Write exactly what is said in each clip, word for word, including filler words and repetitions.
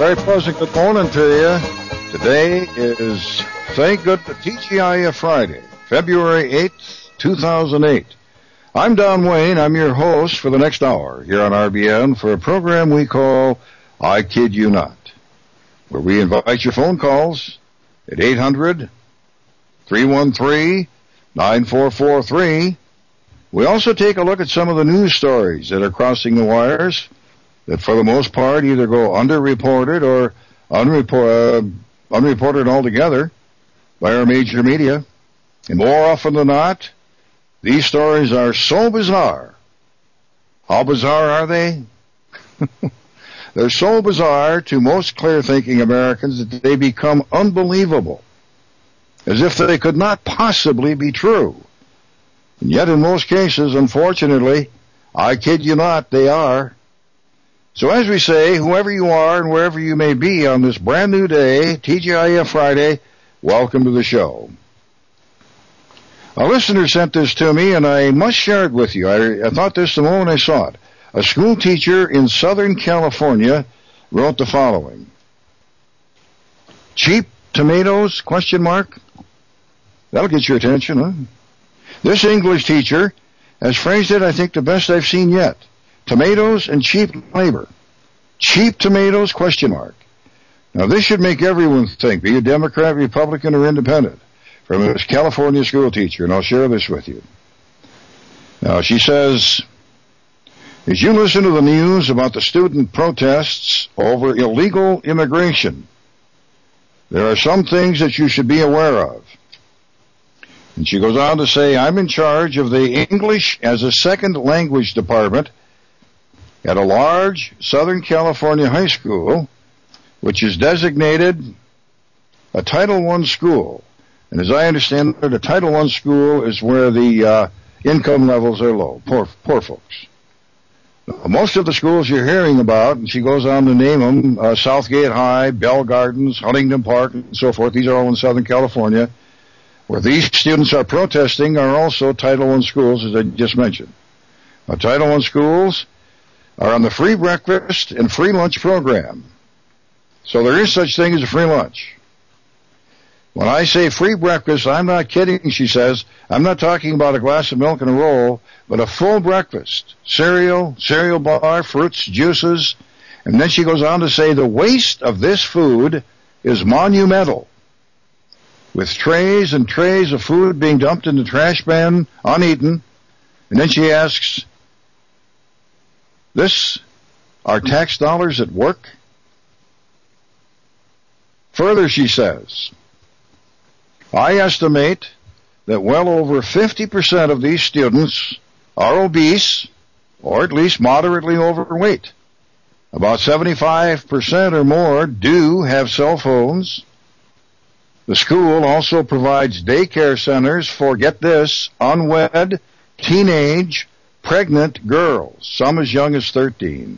Very pleasant good morning to you. Today is, thank goodness, T G I F Friday, February eighth, two thousand eight. I'm Don Wayne. I'm your host for the next hour here on R B N for a program we call I Kid You Not, where we invite your phone calls at eight hundred, three one three, nine four four three. We also take a look at some of the news stories that are crossing the wires that for the most part either go underreported or unreport, uh, unreported altogether by our major media. And more often than not, these stories are so bizarre. How bizarre are they? They're so bizarre to most clear-thinking Americans that they become unbelievable, as if they could not possibly be true. And yet in most cases, unfortunately, I kid you not, they are. So as we say, whoever you are and wherever you may be on this brand new day, T G I F Friday, welcome to the show. A listener sent this to me, and I must share it with you. I, I thought this the moment I saw it. A school teacher in Southern California wrote the following. Cheap tomatoes, question mark? That'll get your attention, huh? This English teacher has phrased it, I think, the best I've seen yet. Tomatoes and cheap labor. Cheap tomatoes, question mark. Now, this should make everyone think, be you Democrat, Republican, or Independent, from this California school teacher, and I'll share this with you. Now, she says, as you listen to the news about the student protests over illegal immigration, there are some things that you should be aware of. And she goes on to say, I'm in charge of the English as a second language department at a large Southern California high school, which is designated a Title one school. And as I understand it, a Title one school is where the uh, income levels are low, poor, poor folks. Now, most of the schools you're hearing about, and she goes on to name them, uh, Southgate High, Bell Gardens, Huntington Park, and so forth. These are all in Southern California. Where these students are protesting are also Title one schools, as I just mentioned. Now, Title one schools are on the free breakfast and free lunch program. So there is such thing as a free lunch. When I say free breakfast, I'm not kidding, she says. I'm not talking about a glass of milk and a roll, but a full breakfast. Cereal, cereal bar, fruits, juices. And then she goes on to say the waste of this food is monumental, with trays and trays of food being dumped in the trash bin, uneaten. And then she asks, this are tax dollars at work? Further, she says, I estimate that well over fifty percent of these students are obese, or at least moderately overweight. About seventy-five percent or more do have cell phones. The school also provides daycare centers for, get this, unwed, teenage, pregnant girls, some as young as thirteen.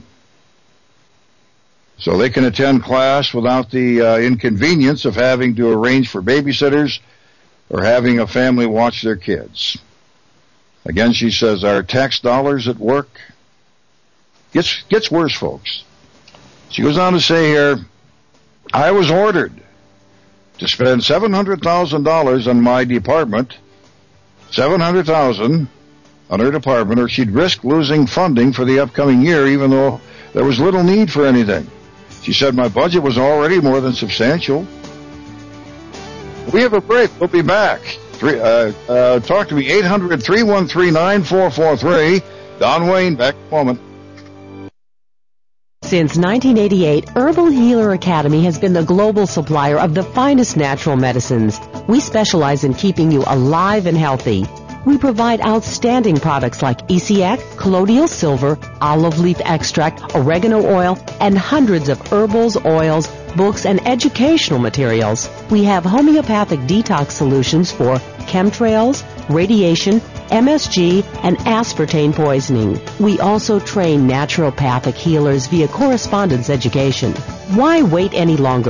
So they can attend class without the uh, inconvenience of having to arrange for babysitters or having a family watch their kids. Again, she says, our tax dollars at work gets, gets worse, folks. She goes on to say here, I was ordered to spend seven hundred thousand dollars on my department, seven hundred thousand dollars on her department, or she'd risk losing funding for the upcoming year, even though there was little need for anything. She said my budget was already more than substantial. We have a break. We'll be back. Three, uh, uh, talk to me, eight hundred, three one three, nine four four three. Don Wayne, back in a moment. Since nineteen eighty-eight, Herbal Healer Academy has been the global supplier of the finest natural medicines. We specialize in keeping you alive and healthy. We provide outstanding products like E C X, colloidal silver, olive leaf extract, oregano oil, and hundreds of herbals, oils, books, and educational materials. We have homeopathic detox solutions for chemtrails, radiation, M S G, and aspartame poisoning. We also train naturopathic healers via correspondence education. Why wait any longer?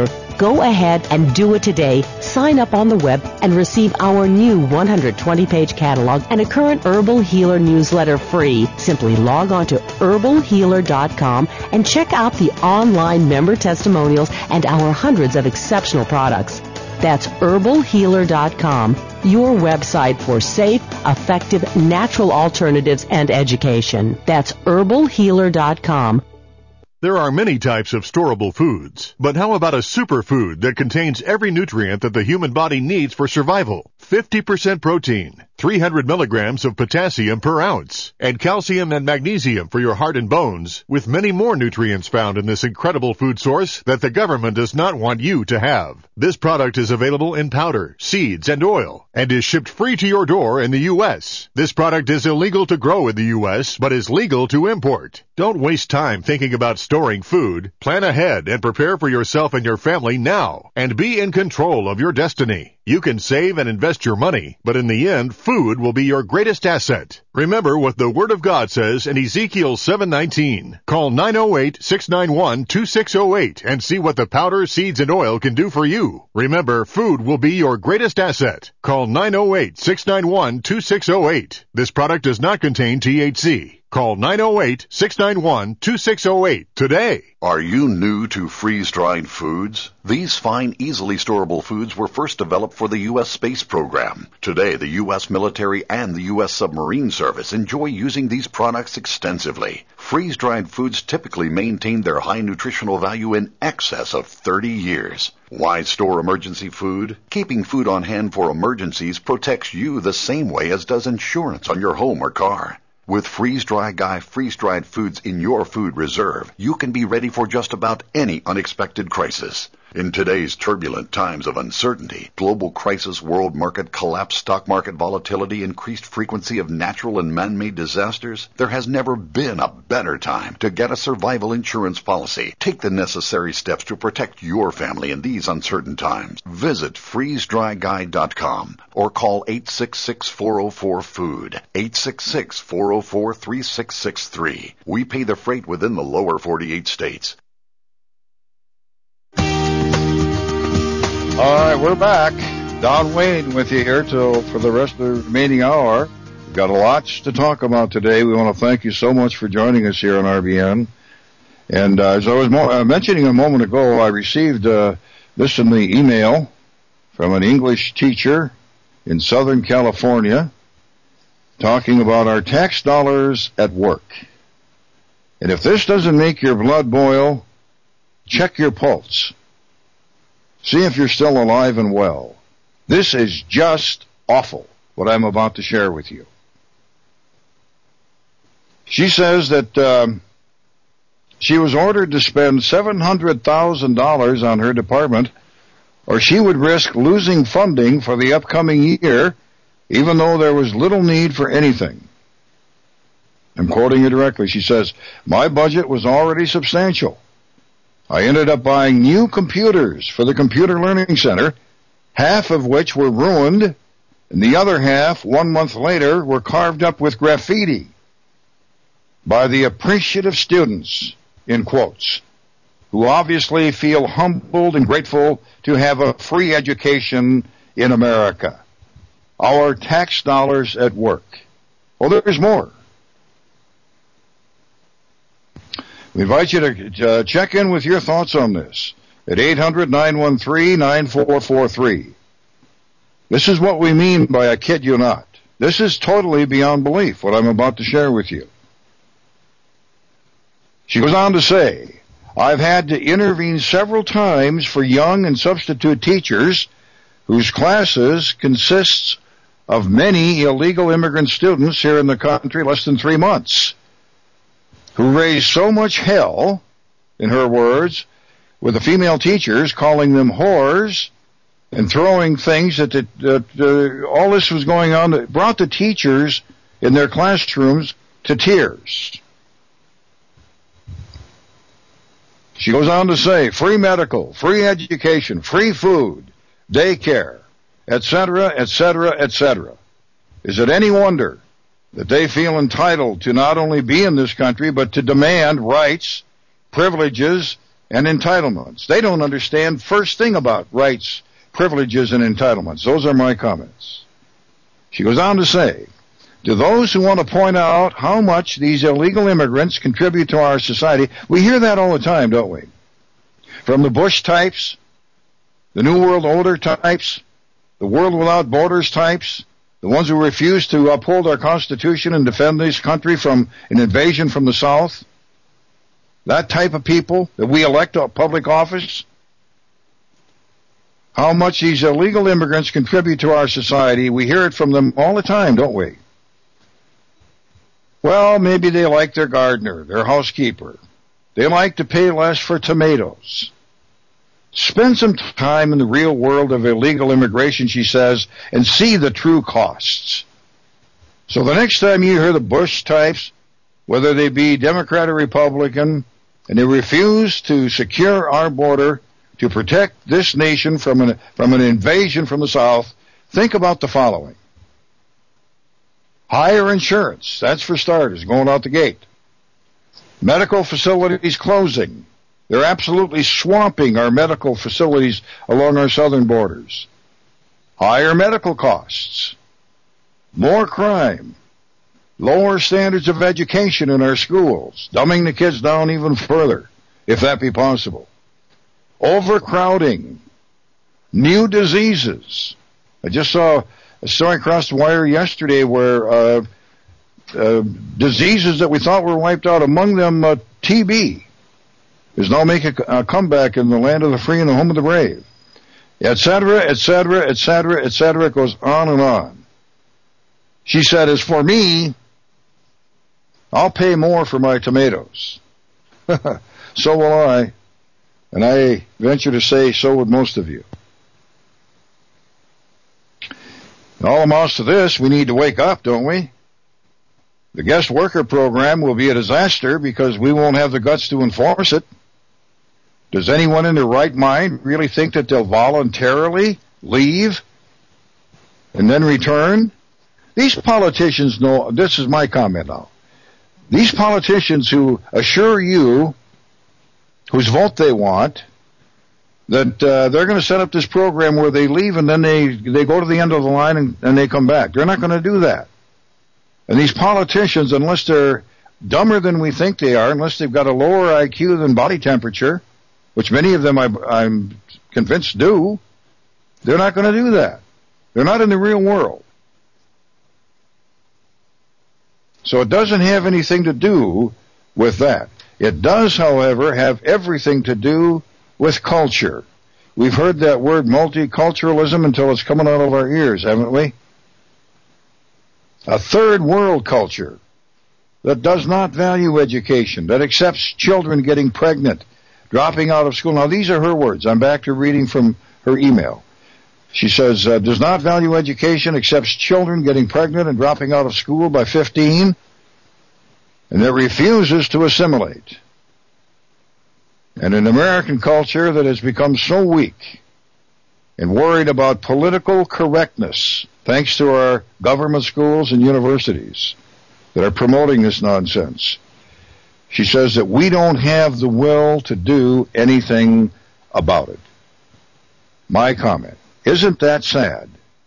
Go ahead and do it today. Sign up on the web and receive our new one hundred twenty page catalog and a current Herbal Healer newsletter free. Simply log on to herbal healer dot com and check out the online member testimonials and our hundreds of exceptional products. That's herbal healer dot com, your website for safe, effective, natural alternatives and education. That's herbal healer dot com. There are many types of storable foods, but how about a superfood that contains every nutrient that the human body needs for survival? fifty percent protein, three hundred milligrams of potassium per ounce, and calcium and magnesium for your heart and bones, with many more nutrients found in this incredible food source that the government does not want you to have. This product is available in powder, seeds, and oil, and is shipped free to your door in the U S. This product is illegal to grow in the U S, but is legal to import. Don't waste time thinking about storing food. Plan ahead and prepare for yourself and your family now, and be in control of your destiny. You can save and invest your money, but in the end, food will be your greatest asset. Remember what the Word of God says in Ezekiel seven nineteen. Call nine oh eight, six nine one, two six oh eight and see what the powder, seeds, and oil can do for you. Remember, food will be your greatest asset. Call nine oh eight, six nine one, two six oh eight. This product does not contain T H C. Call nine oh eight, six nine one, two six oh eight today. Are you new to freeze-dried foods? These fine, easily storable foods were first developed for the U S space program. Today, the U S military and the U S submarine service enjoy using these products extensively. Freeze-dried foods typically maintain their high nutritional value in excess of thirty years. Why store emergency food? Keeping food on hand for emergencies protects you the same way as does insurance on your home or car. With Freeze-Dry Guy freeze-dried foods in your food reserve, you can be ready for just about any unexpected crisis. In today's turbulent times of uncertainty, global crisis, world market collapse, stock market volatility, increased frequency of natural and man-made disasters, there has never been a better time to get a survival insurance policy. Take the necessary steps to protect your family in these uncertain times. Visit freeze dry guy dot com or call eight six six, four oh four, food, eight six six, four oh four, three six six three. We pay the freight within the lower forty-eight states. All right, we're back. Don Wayne with you here till for the rest of the remaining hour. We've got lots to talk about today. We want to thank you so much for joining us here on R B N. And uh, as I was mo- uh, mentioning a moment ago, I received uh, this in the email from an English teacher in Southern California talking about our tax dollars at work. And if this doesn't make your blood boil, check your pulse. See if you're still alive and well. This is just awful, what I'm about to share with you. She says that um, she was ordered to spend seven hundred thousand dollars on her department, or she would risk losing funding for the upcoming year, even though there was little need for anything. I'm quoting her directly. She says, "My budget was already substantial. I ended up buying new computers for the Computer Learning Center, half of which were ruined, and the other half, one month later, were carved up with graffiti by the appreciative students," in quotes, who obviously feel humbled and grateful to have a free education in America. Our tax dollars at work. Well, there's more. We invite you to uh, check in with your thoughts on this at eight hundred, nine one three, nine four four three. This is what we mean by I kid you not. This is totally beyond belief, what I'm about to share with you. She goes on to say, "I've had to intervene several times for young and substitute teachers whose classes consists of many illegal immigrant students here in the country less than three months. Who raised so much hell, in her words, with the female teachers, calling them whores and throwing things that, that, that uh, all this was going on that brought the teachers in their classrooms to tears." She goes on to say, free medical, free education, free food, daycare, et cetera, et cetera, et cetera. Is it any wonder that they feel entitled to not only be in this country, but to demand rights, privileges, and entitlements. They don't understand first thing about rights, privileges, and entitlements. Those are my comments. She goes on to say, to those who want to point out how much these illegal immigrants contribute to our society, we hear that all the time, don't we? From the Bush types, the New World Order types, the World Without Borders types, the ones who refuse to uphold our Constitution and defend this country from an invasion from the South, that type of people that we elect to public office, how much these illegal immigrants contribute to our society, we hear it from them all the time, don't we? Well, maybe they like their gardener, their housekeeper. They like to pay less for tomatoes. Spend some time in the real world of illegal immigration, she says, and see the true costs. So the next time you hear the Bush types, whether they be Democrat or Republican, and they refuse to secure our border to protect this nation from an, from an invasion from the South, think about the following. Higher insurance, that's for starters, going out the gate. Medical facilities closing. They're absolutely swamping our medical facilities along our southern borders. Higher medical costs. More crime. Lower standards of education in our schools. Dumbing the kids down even further, if that be possible. Overcrowding. New diseases. I just saw a story across the wire yesterday where uh, uh, diseases that we thought were wiped out, among them uh, T B, is now making a, a comeback in the land of the free and the home of the brave, et cetera, et cetera, et cetera, et cetera. It goes on and on. She said, as for me, I'll pay more for my tomatoes. So will I. And I venture to say so would most of you. It all amounts to this: we need to wake up, don't we? The guest worker program will be a disaster because we won't have the guts to enforce it. Does anyone in their right mind really think that they'll voluntarily leave and then return? These politicians know, this is my comment now, these politicians who assure you, whose vote they want, that uh, they're going to set up this program where they leave and then they, they go to the end of the line and, and they come back. They're not going to do that. And these politicians, unless they're dumber than we think they are, unless they've got a lower I Q than body temperature, which many of them I, I'm convinced do, they're not going to do that. They're not in the real world. So it doesn't have anything to do with that. It does, however, have everything to do with culture. We've heard that word multiculturalism until it's coming out of our ears, haven't we? A third world culture that does not value education, that accepts children getting pregnant, dropping out of school. Now, these are her words. I'm back to reading from her email. She says, uh, does not value education, accepts children getting pregnant and dropping out of school by fifteen, and that refuses to assimilate. And an American culture that has become so weak and worried about political correctness, thanks to our government schools and universities that are promoting this nonsense. She says that we don't have the will to do anything about it. My comment. Isn't that sad?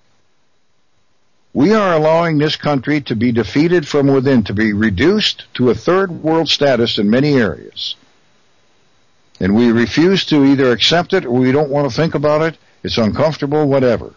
We are allowing this country to be defeated from within, to be reduced to a third world status in many areas. And we refuse to either accept it or we don't want to think about it. It's uncomfortable, whatever.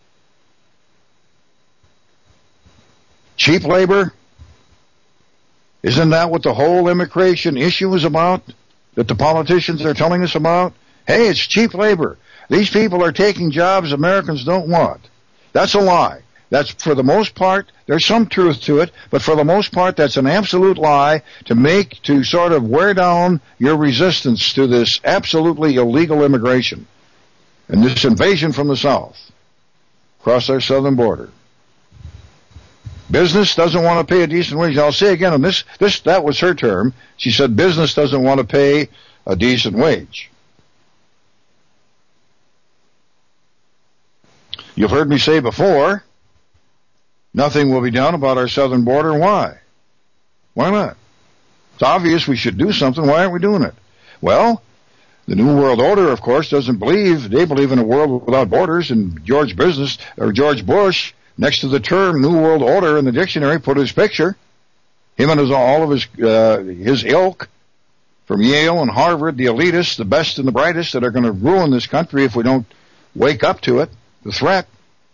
Cheap labor? Isn't that what the whole immigration issue is about? That the politicians are telling us about? Hey, it's cheap labor. These people are taking jobs Americans don't want. That's a lie. That's, for the most part, there's some truth to it, but for the most part, that's an absolute lie to make, to sort of wear down your resistance to this absolutely illegal immigration and this invasion from the South across our southern border. Business doesn't want to pay a decent wage. I'll say again, and this, this, that was her term. She said business doesn't want to pay a decent wage. You've heard me say before, nothing will be done about our southern border. Why? Why not? It's obvious we should do something. Why aren't we doing it? Well, The New World Order, of course, doesn't believe, they believe in a world without borders, and George Business, or George Bush, next to the term New World Order in the dictionary, put his picture. Him and his, all of his, uh, his ilk from Yale and Harvard, the elitists, the best and the brightest that are going to ruin this country if we don't wake up to it, the threat.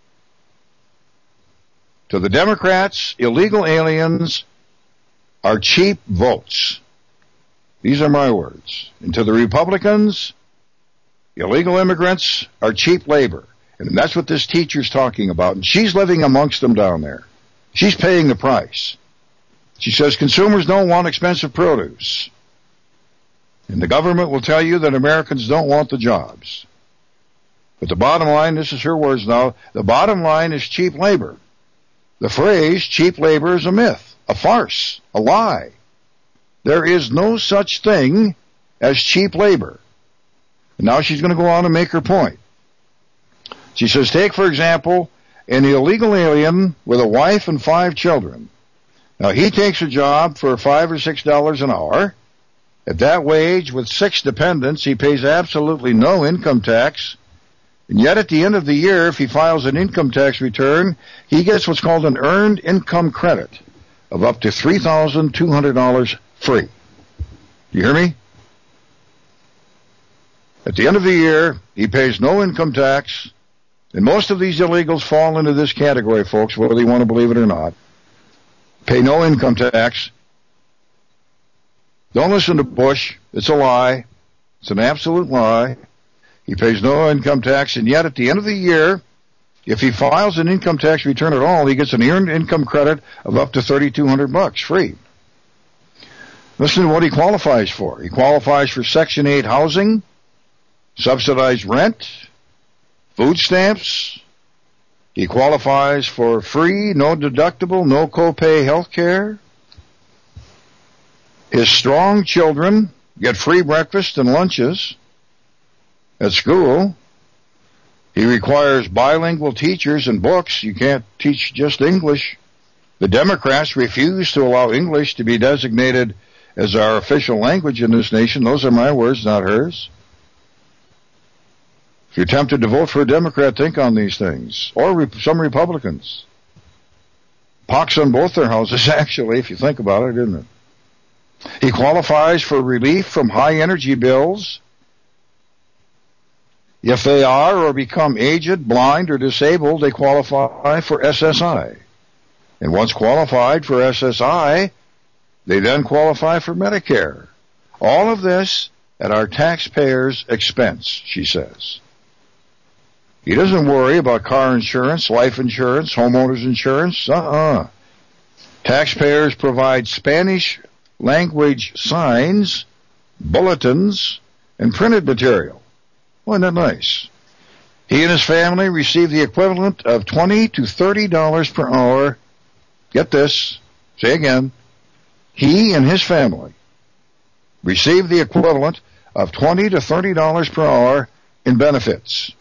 To the Democrats, illegal aliens are cheap votes. These are my words. And to the Republicans, illegal immigrants are cheap labor. And that's what this teacher's talking about. And she's living amongst them down there. She's paying the price. She says consumers don't want expensive produce. And the government will tell you that Americans don't want the jobs. But the bottom line, this is her words now, the bottom line is cheap labor. The phrase cheap labor is a myth, a farce, a lie. There is no such thing as cheap labor. And now she's going to go on and make her point. She says, take, for example, an illegal alien with a wife and five children. Now, he takes a job for five or six dollars an hour. At that wage, with six dependents, he pays absolutely no income tax. And yet, at the end of the year, if he files an income tax return, he gets what's called an earned income credit of up to three thousand two hundred dollars free. You hear me? At the end of the year, he pays no income tax, and most of these illegals fall into this category, folks, whether you want to believe it or not. Pay no income tax. Don't listen to Bush. It's a lie. It's an absolute lie. He pays no income tax, and yet at the end of the year, if he files an income tax return at all, he gets an earned income credit of up to thirty-two hundred bucks free. Listen to what he qualifies for. He qualifies for Section eight housing, subsidized rent, food stamps. He qualifies for free, no deductible, no copay health care. His strong children get free breakfast and lunches at school. He requires bilingual teachers and books. You can't teach just English. The Democrats refuse to allow English to be designated as our official language in this nation. Those are my words, not hers. If you're tempted to vote for a Democrat, think on these things. Or re- some Republicans. Pox on both their houses, actually, if you think about it, isn't it? He qualifies for relief from high energy bills if they are or become aged, blind, or disabled. They qualify for S S I. And once qualified for S S I, they then qualify for Medicare. All of this at our taxpayers' expense, she says. He doesn't worry about car insurance, life insurance, homeowners insurance. Uh-uh. Taxpayers provide Spanish language signs, bulletins, and printed material. Wasn't that nice? He and his family receive the equivalent of twenty to thirty dollars per hour. Get this. Say again. He and his family receive the equivalent of twenty to thirty dollars per hour in benefits.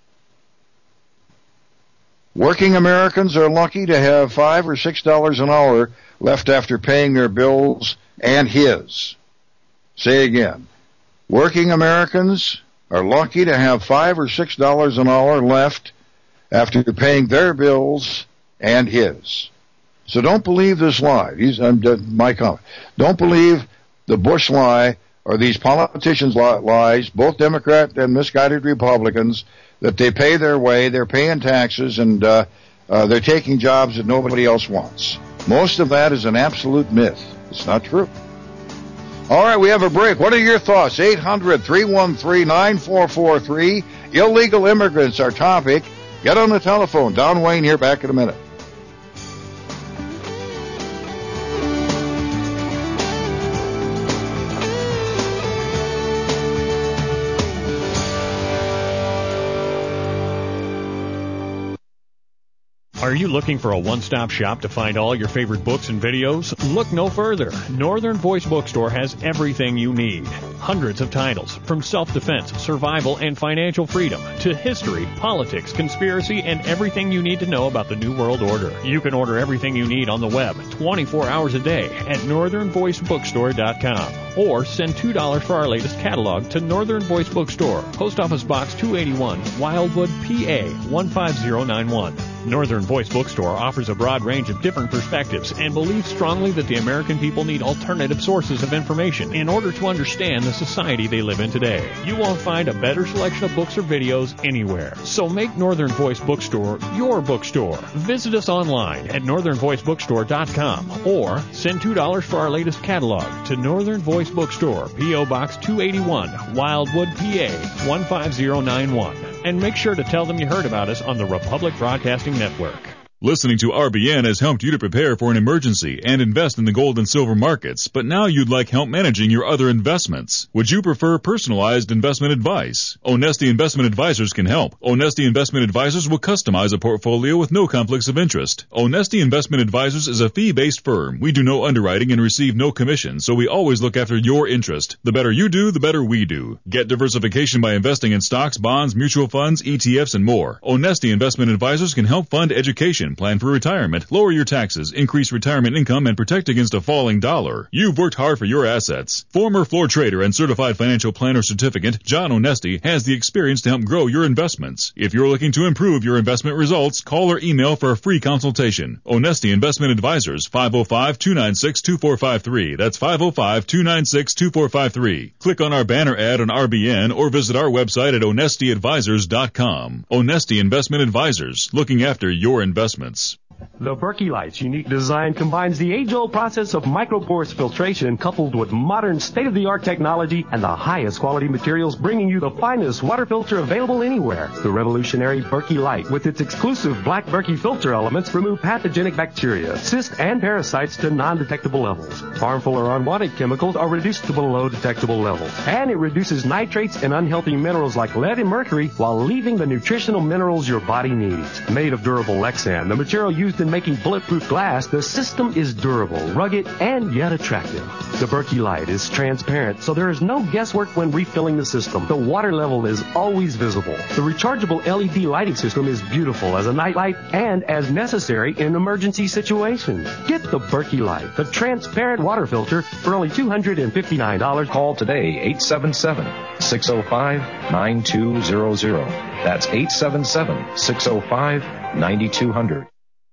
Working Americans are lucky to have five or six dollars an hour left after paying their bills and his. Say again. Working Americans are lucky to have five or six dollars an hour left after paying their bills and his. So don't believe this lie. These, um, my comment. Don't believe the Bush lie or these politicians' lies, both Democrat and misguided Republicans, that they pay their way, they're paying taxes, and uh, uh, they're taking jobs that nobody else wants. Most of that is an absolute myth. It's not true. All right, we have a break. What are your thoughts? eight hundred, three one three, nine four four three. Illegal immigrants, our topic. Get on the telephone. Don Wayne here, back in a minute. Are you looking for a one-stop shop to find all your favorite books and videos? Look no further. Northern Voice Bookstore has everything you need. Hundreds of titles, from self-defense, survival, and financial freedom, to history, politics, conspiracy, and everything you need to know about the New World Order. You can order everything you need on the web twenty-four hours a day at northern voice bookstore dot com. or send two dollars for our latest catalog to Northern Voice Bookstore, Post Office Box two eighty-one, Wildwood, P A one five zero nine one. Northern Voice Bookstore offers a broad range of different perspectives and believes strongly that the American people need alternative sources of information in order to understand the society they live in today. You won't find a better selection of books or videos anywhere. So make Northern Voice Bookstore your bookstore. Visit us online at northern voice bookstore dot com or send two dollars for our latest catalog to Northern Voice Bookstore, P O Box two eighty-one, Wildwood, P A one five zero nine one. And make sure to tell them you heard about us on the Republic Broadcasting Network. Listening to R B N has helped you to prepare for an emergency and invest in the gold and silver markets, but now you'd like help managing your other investments. Would you prefer personalized investment advice? Onesti Investment Advisors can help. Onesti Investment Advisors will customize a portfolio with no conflicts of interest. Onesti Investment Advisors is a fee-based firm. We do no underwriting and receive no commission, so we always look after your interest. The better you do, the better we do. Get diversification by investing in stocks, bonds, mutual funds, E T Fs, and more. Onesti Investment Advisors can help fund education, plan for retirement, lower your taxes, increase retirement income, and protect against a falling dollar. You've worked hard for your assets. Former floor trader and certified financial planner certificate, John Onesti, has the experience to help grow your investments. If you're looking to improve your investment results, call or email for a free consultation. Onesti Investment Advisors, five oh five, two nine six, two four five three. That's five oh five, two nine six, two four five three. Click on our banner ad on R B N or visit our website at onesti advisors dot com. Onesti Investment Advisors, looking after your investments. The Berkey Light's unique design combines the age-old process of microporous filtration coupled with modern state-of-the-art technology and the highest quality materials, bringing you the finest water filter available anywhere. The revolutionary Berkey Light, with its exclusive black Berkey filter elements, remove pathogenic bacteria, cysts, and parasites to non-detectable levels. Harmful or unwanted chemicals are reduced to below detectable levels. And it reduces nitrates and unhealthy minerals like lead and mercury while leaving the nutritional minerals your body needs. Made of durable Lexan, the material used in making bulletproof glass, the system is durable, rugged, and yet attractive. The Berkey Light is transparent, so there is no guesswork when refilling the system. The water level is always visible. The rechargeable L E D lighting system is beautiful as a nightlight and as necessary in emergency situations. Get the Berkey Light, the transparent water filter, for only two hundred fifty-nine dollars. Call today, eight seven seven, six oh five, nine two zero zero. That's eight seven seven, six oh five, nine two zero zero.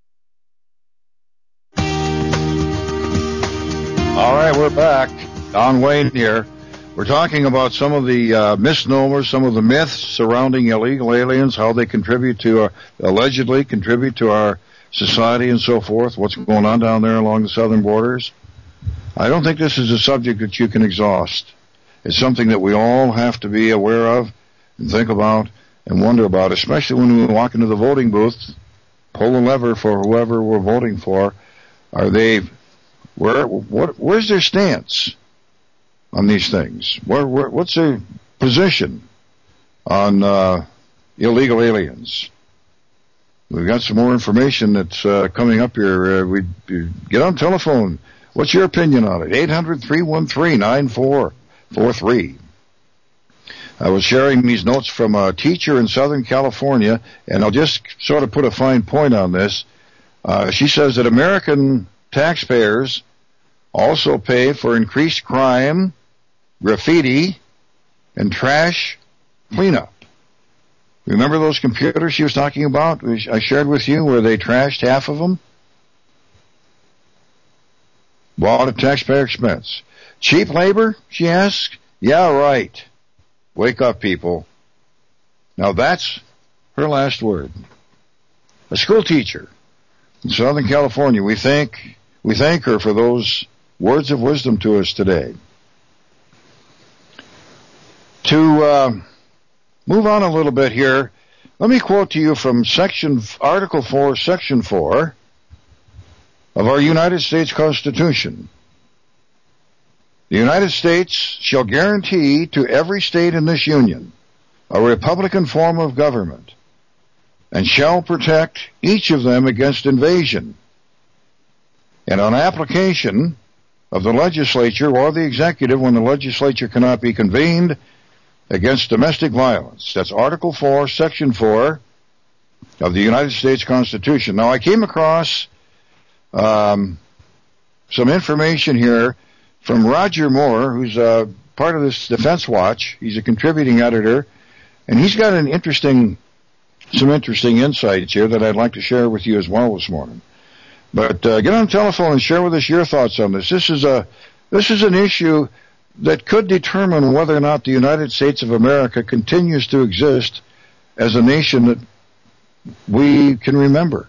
All right, we're back. Don Wayne here. We're talking about some of the uh, misnomers, some of the myths surrounding illegal aliens, how they contribute to, uh, allegedly contribute to our society and so forth, what's going on down there along the southern borders. I don't think this is a subject that you can exhaust. It's something that we all have to be aware of and think about and wonder about, especially when we walk into the voting booth, pull the lever for whoever we're voting for. Are they... Where, what, where's their stance on these things? Where, where, what's their position on uh, illegal aliens? We've got some more information that's uh, coming up here. Uh, we get on telephone. What's your opinion on it? eight hundred, three one three, nine four four three. I was sharing these notes from a teacher in Southern California, and I'll just sort of put a fine point on this. Uh, she says that American taxpayers also pay for increased crime, graffiti, and trash cleanup. Remember those computers she was talking about, which I shared with you, where they trashed half of them? Bought at taxpayer expense. Cheap labor, she asked? Yeah, right. Wake up, people. Now that's her last word. A school teacher in Southern California, we thank, we thank her for those words of wisdom to us today. To uh, move on a little bit here, let me quote to you from section Article four, Section four of our United States Constitution. The United States shall guarantee to every state in this union a republican form of government, and shall protect each of them against invasion, and on application of the legislature or the executive when the legislature cannot be convened, against domestic violence. That's Article four, Section four of the United States Constitution. Now, I came across um, some information here from Roger Moore, who's uh, part of this Defense Watch. He's a contributing editor, and he's got an interesting, some interesting insights here that I'd like to share with you as well this morning. But uh, get on the telephone and share with us your thoughts on this. This is a this is an issue that could determine whether or not the United States of America continues to exist as a nation that we can remember.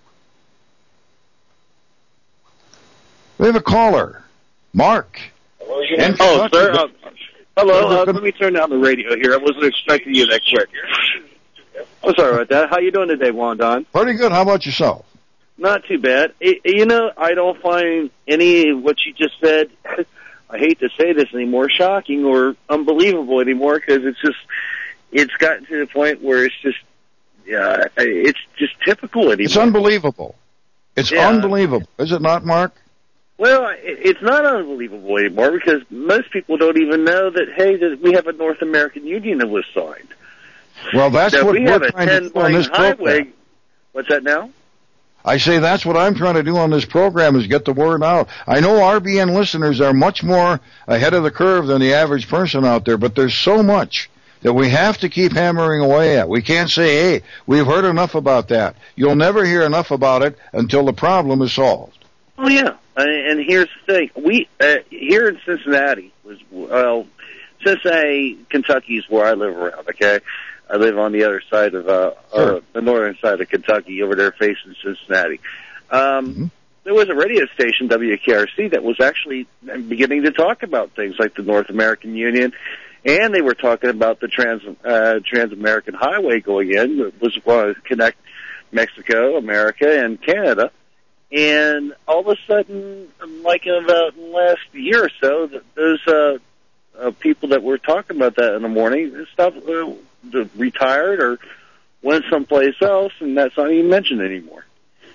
We have a caller, Mark. Oh, sir. Uh, hello. Uh, let me turn down the radio here. I wasn't expecting you that quick. I'm sorry about that. How you doing today, Wandon? Pretty good. How about yourself? Not too bad. It, you know, I don't find any of what you just said, I hate to say this anymore, shocking or unbelievable anymore, because it's just, it's gotten to the point where it's just, yeah, it's just typical anymore. It's unbelievable. It's yeah. unbelievable. Is it not, Mark? Well, it's not unbelievable anymore, because most people don't even know that, hey, that we have a North American Union that was signed. Well, that's that what we we're have a trying to do on this highway. program. What's that now? I say that's what I'm trying to do on this program, is get the word out. I know R B N listeners are much more ahead of the curve than the average person out there, but there's so much that we have to keep hammering away at. We can't say, hey, we've heard enough about that. You'll never hear enough about it until the problem is solved. Oh, yeah. And here's the thing. We uh, here in Cincinnati, was well, Cincinnati, Kentucky is where I live around, okay? I live on the other side of, uh, sure. uh the northern side of Kentucky, over there facing Cincinnati. Um, mm-hmm. There was a radio station, W K R C, that was actually beginning to talk about things like the North American Union, and they were talking about the trans, uh, Trans-American Highway going in, that was going to connect Mexico, America, and Canada. And all of a sudden, like in about the last year or so, those uh, uh, people that were talking about that in the morning stopped, uh, retired or went someplace else, and that's not even mentioned anymore.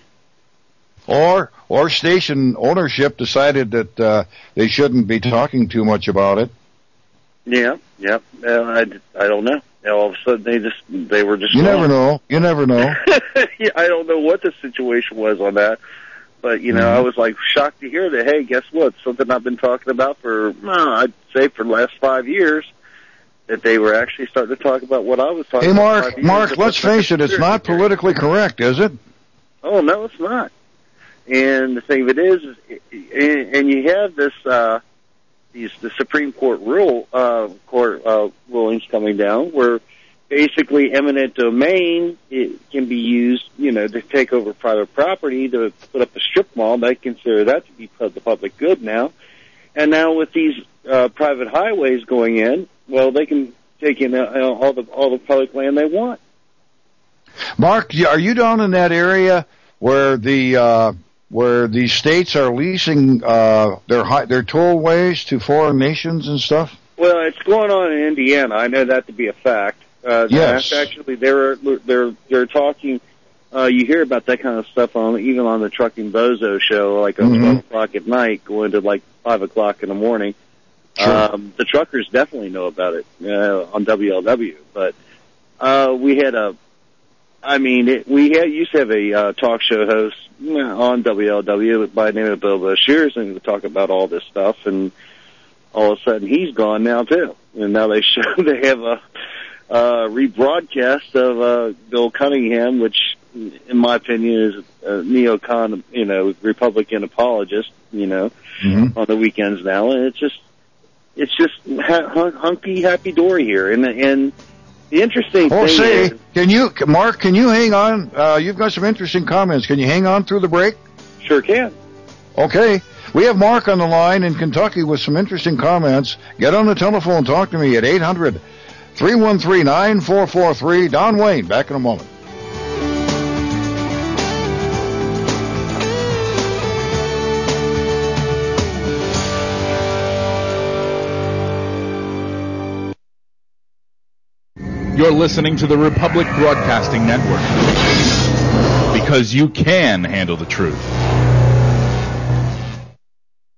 Or or station ownership decided that uh, they shouldn't be talking too much about it. Yeah, yeah. Uh, I, I don't know. All of a sudden, they just they were just. You gone. never know. You never know. Yeah, I don't know what the situation was on that, but you know, mm-hmm. I was like shocked to hear that. Hey, guess what? Something I've been talking about for well, I'd say for the last five years. That they were actually starting to talk about what I was talking hey, about. Hey, Mark, Mark, let's face it, it's not politically correct, is it? Oh, no, it's not. And the thing of it is, is and you have this, uh, these, the Supreme Court rule, uh, court, uh, rulings coming down where basically eminent domain it can be used, you know, to take over private property to put up a strip mall. They consider that to be the public good now. And now with these, uh, private highways going in, well, they can take in uh, all the all the public land they want. Mark, are you down in that area where the uh, where the states are leasing uh, their high, their tollways to foreign nations and stuff? Well, it's going on in Indiana. I know that to be a fact. Uh, yes, actually, they're they're they're talking. Uh, you hear about that kind of stuff on even on the Trucking Bozo show, like at mm-hmm. twelve o'clock at night, going to like five o'clock in the morning. Sure. Um, the truckers definitely know about it uh, on W L W, but uh, we had a, I mean, it, we had, used to have a uh, talk show host on W L W by the name of Bill Shears, and would talk about all this stuff, and all of a sudden he's gone now too, and now they show they have a uh, rebroadcast of uh, Bill Cunningham, which, in my opinion, is a neocon, you know, Republican apologist, you know, mm-hmm. on the weekends now, and it's just. It's just hunky, happy dory here, and and the interesting oh, thing say, is, can you, Mark? Can you hang on? Uh, you've got some interesting comments. Can you hang on through the break? Sure can. Okay, we have Mark on the line in Kentucky with some interesting comments. Get on the telephone, talk to me at eight hundred, three one three, nine four four three. Don Wayne, back in a moment. You're listening to the Republic Broadcasting Network. Because you can handle the truth.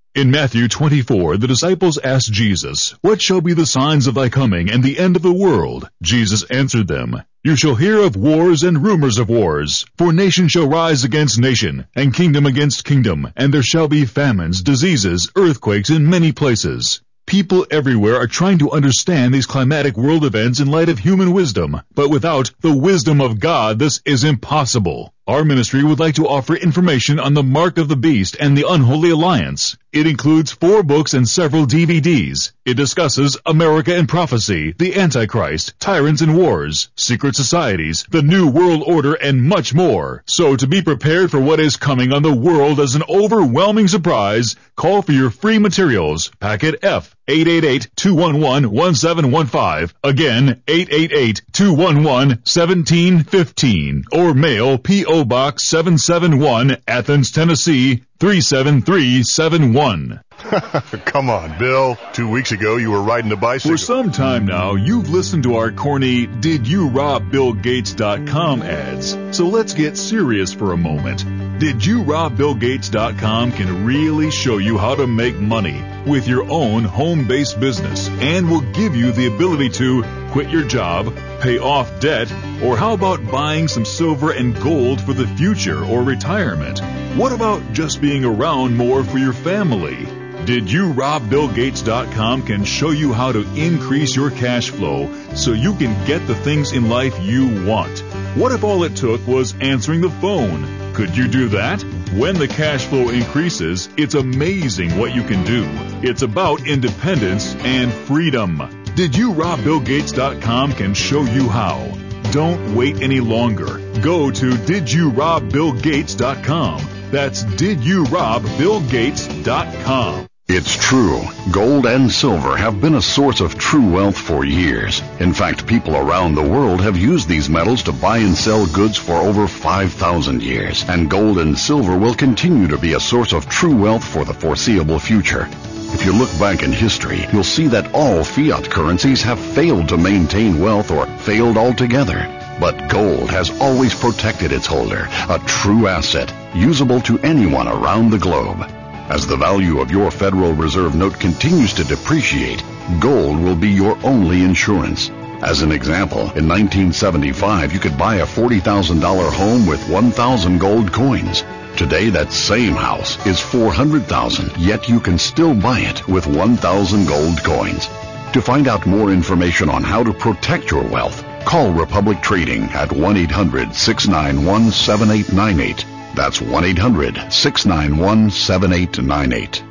In Matthew twenty-four, the disciples asked Jesus, "What shall be the signs of thy coming and the end of the world?" Jesus answered them, "You shall hear of wars and rumors of wars. For nation shall rise against nation, and kingdom against kingdom, and there shall be famines, diseases, earthquakes in many places." People everywhere are trying to understand these climatic world events in light of human wisdom, but without the wisdom of God, this is impossible. Our ministry would like to offer information on the Mark of the Beast and the Unholy Alliance. It includes four books and several D V Ds. It discusses America and Prophecy, the Antichrist, Tyrants and Wars, Secret Societies, the New World Order, and much more. So to be prepared for what is coming on the world as an overwhelming surprise, call for your free materials. Packet F, eight eight eight, two one one, one seven one five. Again, eight eight eight, two one one, one seven one five. Or mail P O Box seven seven one, Athens, Tennessee, three seven three seven one. Come on, Bill. Two weeks ago, you were riding a bicycle. For some time now, you've listened to our corny Did You Rob Bill Gates dot com ads. So let's get serious for a moment. Did You Rob Bill Gates dot com can really show you how to make money with your own home-based business and will give you the ability to quit your job, pay off debt, or how about buying some silver and gold for the future or retirement? What about just being around more for your family? Did You Rob Bill Gates dot com can show you how to increase your cash flow so you can get the things in life you want. What if all it took was answering the phone? Could you do that? When the cash flow increases, it's amazing what you can do. It's about independence and freedom. Did You Rob Bill Gates dot com can show you how. Don't wait any longer. Go to Did You Rob Bill Gates dot com. That's Did You Rob Bill Gates dot com. It's true. Gold and silver have been a source of true wealth for years. In fact, people around the world have used these metals to buy and sell goods for over five thousand years. And gold and silver will continue to be a source of true wealth for the foreseeable future. If you look back in history, you'll see that all fiat currencies have failed to maintain wealth or failed altogether. But gold has always protected its holder, a true asset, usable to anyone around the globe. As the value of your Federal Reserve note continues to depreciate, gold will be your only insurance. As an example, in nineteen seventy-five, you could buy a forty thousand dollars home with one thousand gold coins. Today, that same house is four hundred thousand dollars, yet you can still buy it with one thousand gold coins. To find out more information on how to protect your wealth, call Republic Trading at one eight hundred, six nine one, seven eight nine eight. That's one eight hundred, six nine one, seven eight nine eight.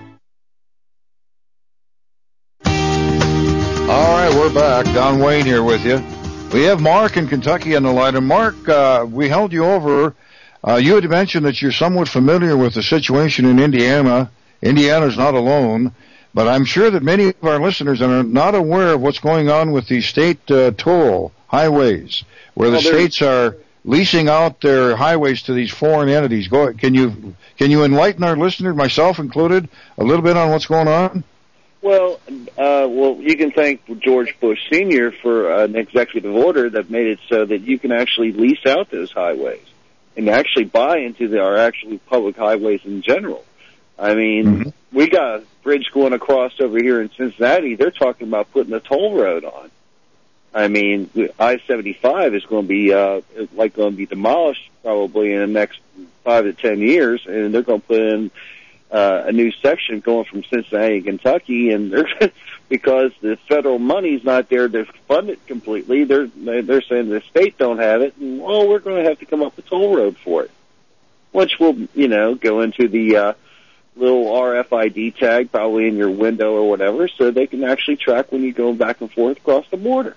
All right, we're back. Don Wayne here with you. We have Mark in Kentucky on the line. And Mark, uh, we held you over. Uh, you had mentioned that you're somewhat familiar with the situation in Indiana. Indiana's not alone, but I'm sure that many of our listeners are not aware of what's going on with the state uh, toll highways, where the states are leasing out their highways to these foreign entities. Go, can you can you enlighten our listeners, myself included, a little bit on what's going on? Well, uh, well, you can thank George Bush Senior for an executive order that made it so that you can actually lease out those highways and actually buy into the, our actually public highways in general. I mean, mm-hmm. we got a bridge going across over here in Cincinnati. They're talking about putting a toll road on. I mean, I seventy-five is going to be uh, like going to be demolished probably in the next five to ten years, and they're going to put in uh, a new section going from Cincinnati, Kentucky, and they're because the federal money's not there to fund it completely. They're they're saying the state don't have it, and well, we're going to have to come up with a toll road for it, which will you know go into the uh, little R F I D tag probably in your window or whatever, so they can actually track when you go back and forth across the border.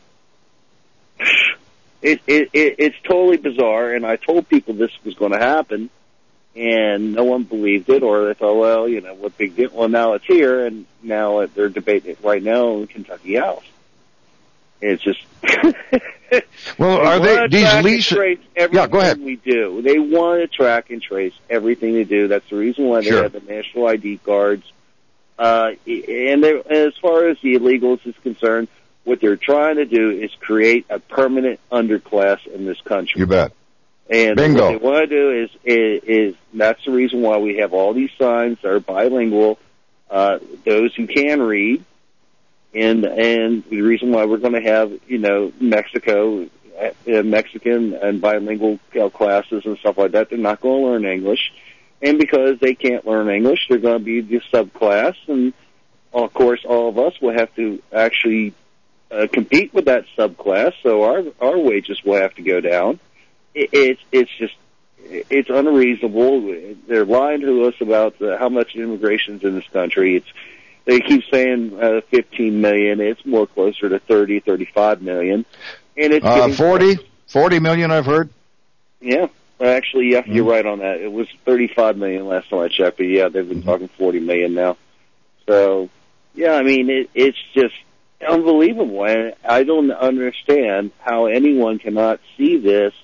It, it, it, it's totally bizarre, and I told people this was going to happen, and no one believed it, or they thought, well, you know, what big deal? Well, now it's here, and now they're debating it right now in Kentucky House. It's just... well, are they, these leases... Yeah, go ahead. We do. They want to track and trace everything they do. That's the reason why they sure. have the national I D cards. Uh, and as far as the illegals is concerned, what they're trying to do is create a permanent underclass in this country. You bet. And Bingo. what they want to do is, is, is that's the reason why we have all these signs that are bilingual. uh, those who can read, and and the reason why we're going to have, you know, Mexico, uh, Mexican and bilingual uh, classes and stuff like that. They're not going to learn English, and because they can't learn English, they're going to be the subclass, and of course, all of us will have to actually uh, compete with that subclass, so our our wages will have to go down. It, it's it's just it's unreasonable. They're lying to us about the, how much immigration's in this country. It's they keep saying uh, fifteen million. It's more closer to thirty, thirty-five million, and it's uh, forty, forty million. I've heard. Yeah, well, actually, yeah, mm-hmm. You're right on that. It was thirty-five million last time I checked, but yeah, they've been mm-hmm. talking forty million now. So. Yeah, I mean, it, it's just unbelievable. And I don't understand how anyone cannot see this.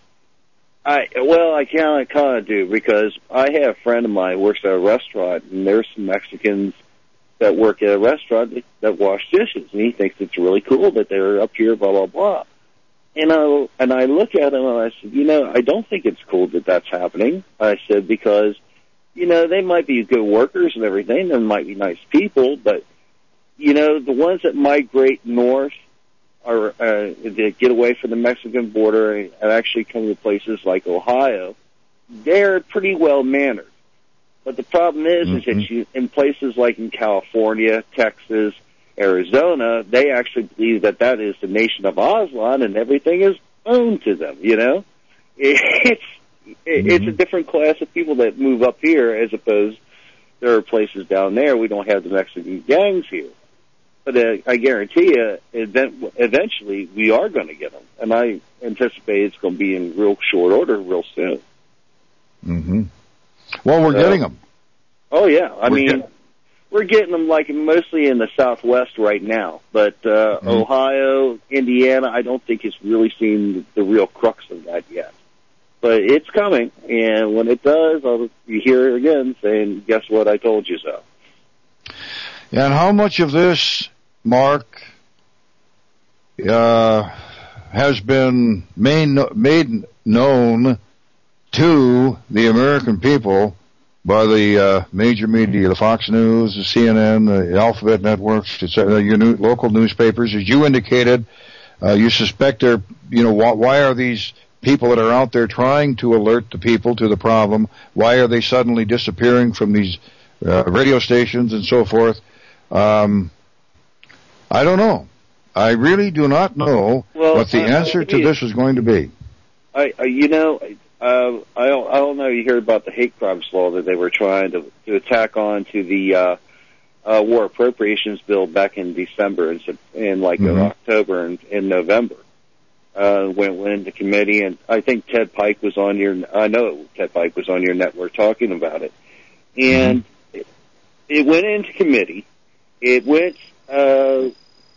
I Well, I kind of kind of do, because I have a friend of mine who works at a restaurant, and there's some Mexicans that work at a restaurant that, that wash dishes, and he thinks it's really cool that they're up here, blah, blah, blah. And I, and I look at him, and I said, you know, I don't think it's cool that that's happening. I said, because, you know, they might be good workers and everything, they might be nice people, but you know, the ones that migrate north are uh, that get away from the Mexican border and actually come to places like Ohio, they're pretty well mannered. But the problem is, mm-hmm. is that you, in places like in California, Texas, Arizona, they actually believe that that is the nation of Aslan and everything is owned to them. You know, it's mm-hmm. it's a different class of people that move up here, as opposed there are places down there we don't have the Mexican gangs here. But uh, I guarantee you, event- eventually we are going to get them, and I anticipate it's going to be in real short order, real soon. Mm-hmm. Well, we're so, getting them. Oh yeah, I we're mean, get- we're getting them like mostly in the Southwest right now, but uh, mm-hmm. Ohio, Indiana, I don't think it's really seen the real crux of that yet. But it's coming, and when it does, I'll you hear it again saying, "Guess what? I told you so." And how much of this, Mark, uh, has been made, made known to the American people by the uh, major media, the Fox News, the C N N, the Alphabet Networks, et cetera, your new, local newspapers? As you indicated, uh, you suspect they're, you know, why, why are these people that are out there trying to alert the people to the problem, why are they suddenly disappearing from these uh, radio stations and so forth? Um, I don't know. I really do not know well, what the uh, answer to this is going to be. I, I you know, uh, I don't, I don't know. You heard about the hate crimes law that they were trying to, to attack on to the uh, uh, war appropriations bill back in December and in like mm-hmm. October and in November. Uh, when went into committee, and I think Ted Pike was on your. I know Ted Pike was on your network talking about it, and mm-hmm. it, it went into committee. It went. Uh,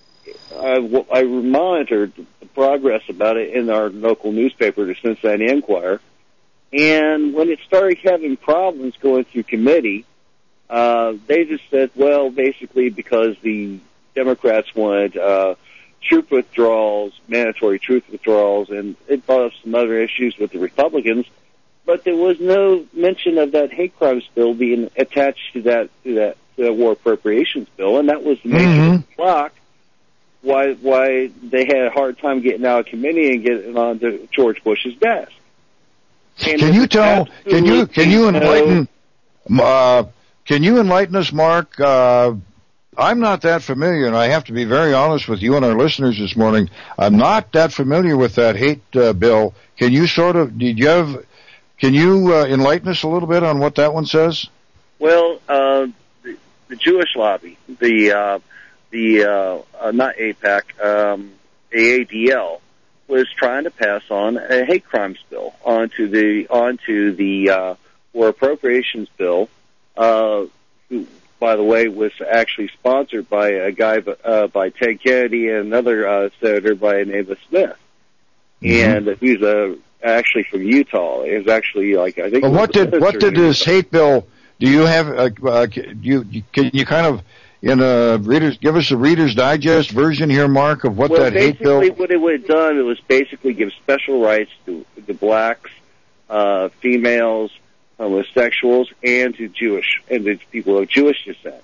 I, I monitored the progress about it in our local newspaper, the Cincinnati Enquirer, and when it started having problems going through committee, uh, they just said, well, basically because the Democrats wanted uh, troop withdrawals, mandatory troop withdrawals, and it brought up some other issues with the Republicans, but there was no mention of that hate crimes bill being attached to that to that, to that war appropriations bill, and that was the major mm-hmm. block. Why why they had a hard time getting out of committee and getting onto George Bush's desk. And can you tell? Can you can you enlighten? Uh, can you enlighten us, Mark? Uh, I'm not that familiar, and I have to be very honest with you and our listeners this morning. I'm not that familiar with that hate uh, bill. Can you sort of? Did you have? Can you uh, enlighten us a little bit on what that one says? Well, uh, the, the Jewish lobby, the uh, the uh, uh, not AIPAC, um, A A D L, was trying to pass on a hate crimes bill onto the onto the uh, war appropriations bill, uh, who, by the way, was actually sponsored by a guy uh, by Ted Kennedy and another uh, senator by the name of Smith, mm-hmm. and he's a actually from Utah. It was actually like I think. Well, what did what did this hate bill? Do you have? Uh, uh, you can you kind of in a readers give us a Reader's Digest version here, Mark, of what well, that hate bill? Basically, what it would have done, it was basically give special rights to the blacks, uh, females, homosexuals, and to Jewish and to people of Jewish descent.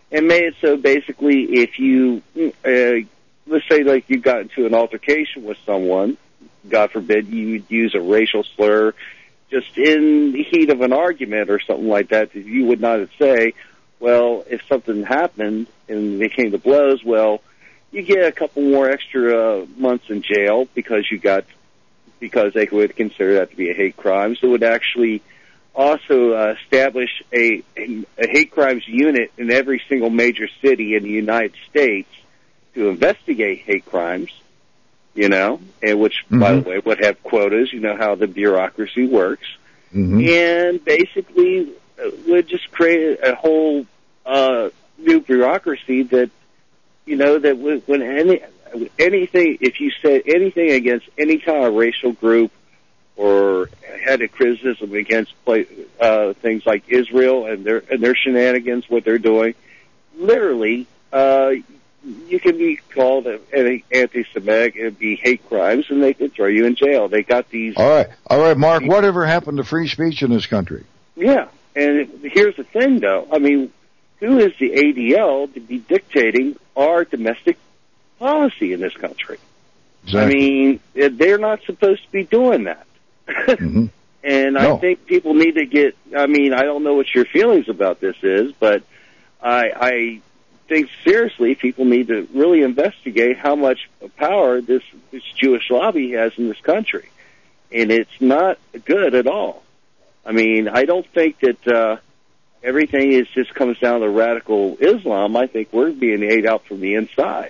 and made it so basically if you, uh, let's say like you got into an altercation with someone, God forbid you would use a racial slur just in the heat of an argument or something like that, that you would not say, well, if something happened and they came to blows, well, you get a couple more extra uh, months in jail because you got, because they would consider that to be a hate crime. So it would actually also uh, establish a, a, a hate crimes unit in every single major city in the United States to investigate hate crimes, you know, and which, mm-hmm. by the way, would have quotas, you know how the bureaucracy works, mm-hmm. and basically would just create a whole uh, new bureaucracy that, you know, that when any anything, if you said anything against any kind of racial group or had a criticism against uh, things like Israel and their and their shenanigans, what they're doing, literally, uh, you can be called an anti-Semitic and be hate crimes, and they can throw you in jail. They got these. All right, all right, Mark. Whatever happened to free speech in this country? Yeah, and here's the thing, though. I mean, who is the A D L to be dictating our domestic policy in this country? Exactly. I mean, they're not supposed to be doing that. Mm-hmm. And no. I think people need to get, I mean, I don't know what your feelings about this is, but I, I think seriously people need to really investigate how much power this, this Jewish lobby has in this country. And it's not good at all. I mean, I don't think that uh, everything is just comes down to radical Islam. I think we're being ate out from the inside.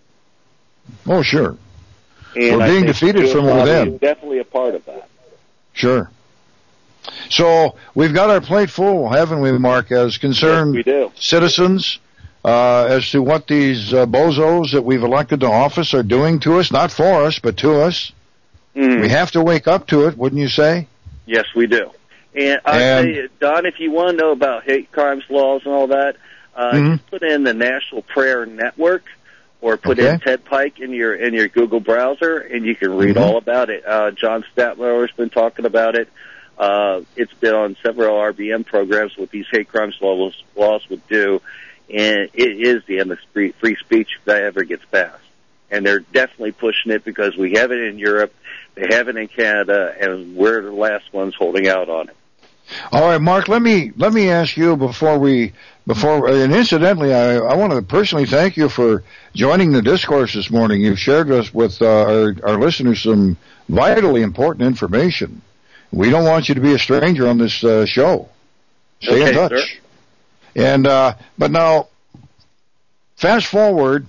Oh, sure. And we're I being think defeated from within. Is definitely a part of that. Sure. So we've got our plate full, haven't we, Mark, as concerned yes, we do. citizens, uh, as to what these uh, bozos that we've elected to office are doing to us, not for us, but to us. Mm. We have to wake up to it, wouldn't you say? Yes, we do. And I'll tell you, Don, if you want to know about hate crimes laws and all that, uh, mm-hmm. just put in the National Prayer Network or put okay. in Ted Pike in your in your Google browser, and you can read mm-hmm. all about it. Uh, John Statler has been talking about it. Uh, it's been on several R B M programs what these hate crimes laws, laws would do, and it is the end of free, free speech if that ever gets passed. And they're definitely pushing it because we have it in Europe, they have it in Canada, and we're the last ones holding out on it. All right, Mark, let me let me ask you before we before and incidentally, I, I want to personally thank you for joining the discourse this morning. You've shared us with uh, our our listeners some vitally important information. We don't want you to be a stranger on this uh, show. Stay okay, in touch. Sir. And uh, but now, fast forward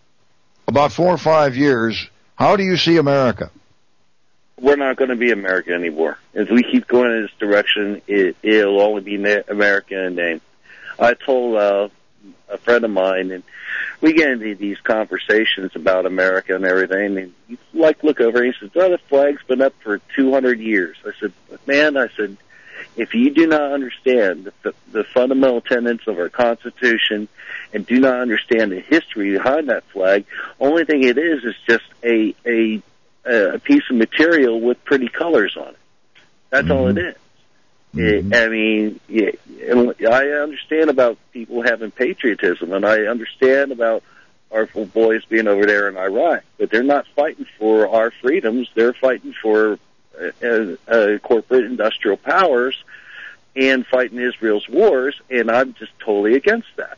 about four or five years. How do you see America? We're not going to be America anymore. As we keep going in this direction, it, it'll only be na- America in name. I told uh, a friend of mine, and we get into these conversations about America and everything, and he like look over, and he says, "Oh, the flag's been up for two hundred years." I said, "Man," I said, "if you do not understand the, the fundamental tenets of our Constitution and do not understand the history behind that flag, only thing it is is just a a a piece of material with pretty colors on it. That's mm-hmm. all it is." Mm-hmm. It, I mean, yeah, I understand about people having patriotism, and I understand about our boys being over there in Iraq, but they're not fighting for our freedoms. They're fighting for uh, uh, corporate industrial powers and fighting Israel's wars, and I'm just totally against that.